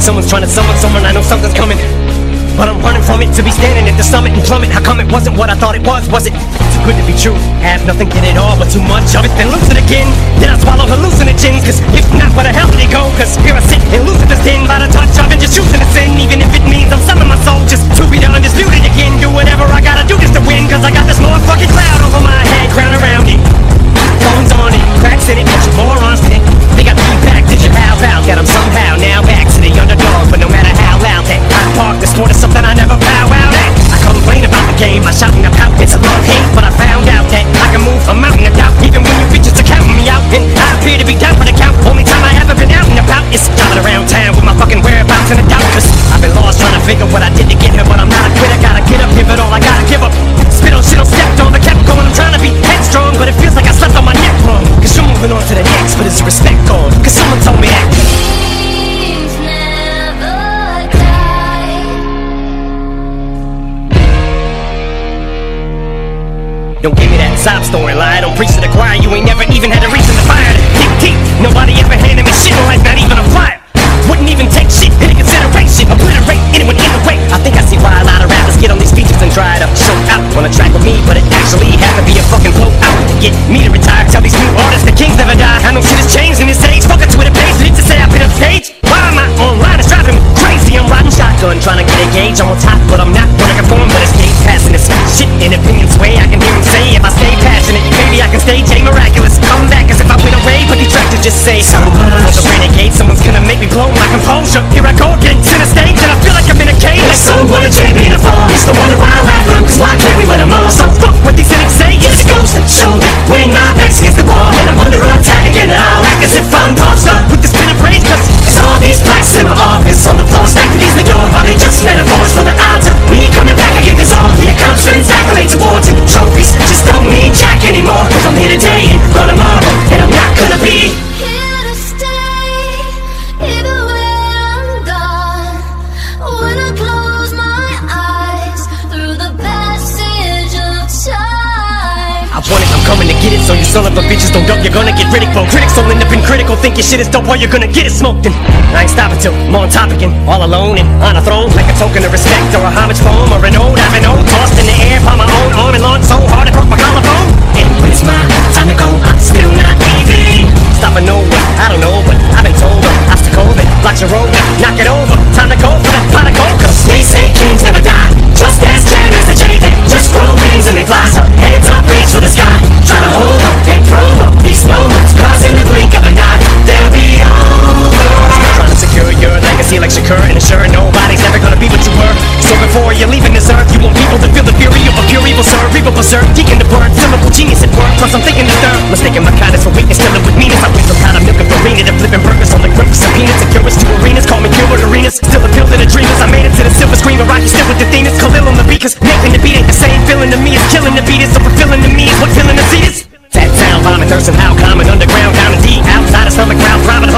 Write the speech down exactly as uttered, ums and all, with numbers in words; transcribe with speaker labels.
Speaker 1: someone's trying to summon someone, I know something's coming. But I'm running from it, to be standing at the summit and plummet. How come it wasn't what I thought it was? Was it too good to be true? Have nothing, get it all, but too much of it, then lose it again. Then I swallow hallucinogens, cause if not, where the hell did it go? Cause here I sit and lose it this din by the touch of it, just choosing to sin. Even if it means I'm selling my soul just to be the undisputed again. Do whatever I gotta do just to win, cause I got this motherfucking cloud over my head, crown around it. Phones on it, cracks in it, bunch of morons in it. They got me back, did you bow bow? Got them somehow, now back to the underdog. But no matter how loud that I park, the sport is something I never bow out at. I complain about the game, I shout and I pout, it's a love hate. But I found out that I can move a mountain of doubt, even when you bitches are counting me out. And I appear to be down for the count, only time I ever been out and about is driving around town with my fucking whereabouts in a doubt. Cause I've been lost trying to figure what I did to get here, but I'm not a quitter, gotta get up, give it all, I gotta give up. Spit on shit on stepped on, I kept going, I'm trying to be headstrong, but it feels like I slept on my neck wrong. Cause you're moving on to the next, but is your respect gone? Cause someone told me that
Speaker 2: dreams never die.
Speaker 1: Don't give me that sob story lie, don't preach to the choir. You ain't never even had a reason to fire the deep deep. Nobody ever handed me shit in life, not even a flyer. Wouldn't even take shit into consideration, obliterate anyone in the way. I think I see why a lot of rappers get on these features and try to show out on a track with me, but it actually had to be a fucking blowout to get me to retire. Tell these new artists the kings never die. I know shit has changed in this age. Fuck a Twitter page, did it to say I've been upstage? Why am I online? It's driving me crazy. I'm riding shotgun, trying to get a gauge. I'm on top, but I'm not. When I conform, but escape passing this shit in opinions way. I can hear him say, if I stay passionate, maybe I can stay J Miraculous. Come back as if I went away, but these tracks just say someone was a renegade. Someone's gonna make me blow my composure. Here I go again, center stage, and I feel like I'm in a cage.
Speaker 3: Like someone a champion of fall. It's the one who I'll rap from, cause why can't we let them all?
Speaker 1: So fuck what these cynics say.
Speaker 3: It's a ghost that showed it when my back's against the wall and I'm under attack again, and I'll act as if I'm tossed up
Speaker 1: With the spin of rage, cause
Speaker 3: it's all these plaques in my office on the floor, stacked to these the door. Are they just metaphors for the odds of me coming back again? Cause all the accomplishments, accolades, awards, and trophies just don't mean jack anymore. Cause I'm here today and gone tomorrow, and I'm not gonna be
Speaker 2: Here to stay, even when I'm gone. When I close my eyes through the passage of time.
Speaker 1: I want it, I'm coming to get it. So you son of a bitches don't duck, you're gonna get ridiculed. Critics will end up in critical, think your shit is dope, or you're gonna get it smoked. And I ain't stopping till I'm on top again, all alone and on a throne, like a token of respect or a homage poem or an ode. I've been old, tossed in the air by my own arm and launched so hard it broke my collarbone.
Speaker 3: and when it's my time to go, I'm still not leaving.
Speaker 1: Stopping nowhere, I don't know, but I've been told that obstacle that blocks your road, knock it over. Time to go for that pot of gold, cause
Speaker 3: They say kings never die, just as jam as the J. They just grow wings and they fly. So heads up, reach for the sky, try to hold up and probe up these moments, cause in the blink of an eye they'll be over.
Speaker 1: trying to secure your legacy like Shakur and assure nobody's ever gonna be what you were. So before you're leaving this earth, you want people to feel the fury of a pure evil sir. Evil berserk, deacon to burn, syllable genius at work. Plus I'm thinking to stir, mistaking my kindness for weakness, filling with meanness. I went from powder milk and farina to flipping burgers on the grips of peanuts and curious to arenas. Call me Gilbert Arenas, still appeal to the dreamers. I made it to the silver screen, but Rocky still with the Thenas. Khalil on the beat, cause making the beat ain't the same. Feeling to me is killing the beat is, so fulfilling to me is what filling the seat is. Fat sound, vomit, thirst, and how common underground, down and deep, outside of stomach, ground, driving